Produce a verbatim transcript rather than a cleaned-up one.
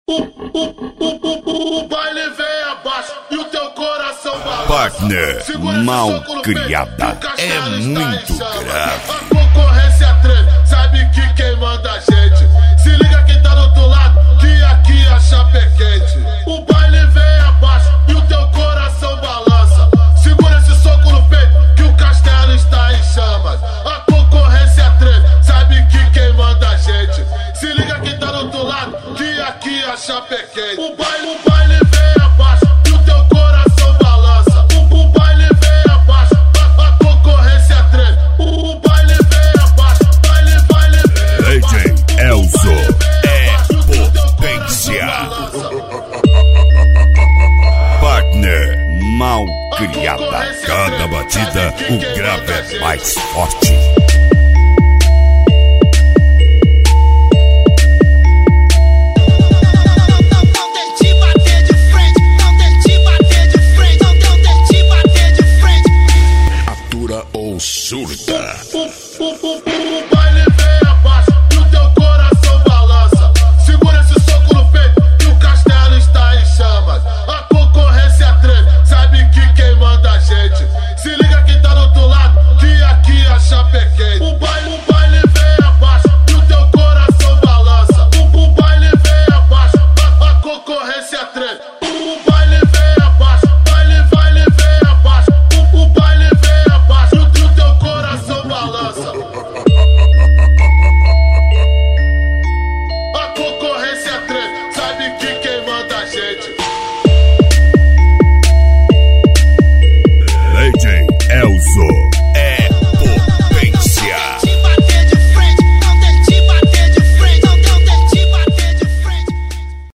O, o, o, o baile vem abaixo e o teu coração balança. Partner mal criada é muito grave. A concorrência treme, sabe que quem manda a gente. Se liga quem tá do outro lado, que aqui a chapa é quente. O baile vem abaixo e o teu coração balança. Segura esse soco no peito que o castelo está em chamas. A concorrência treme, sabe que quem manda a gente. Se liga quem tá do outro lado, que aqui a chapa é quente. O baile, o baile vem abaixo e o teu coração balança. O, o baile vem abaixo, a, a concorrência treme. O, o baile vem abaixo, baile, baile vem D J Elzo é potência. Partner mal criada. Cada batida o grave é mais forte.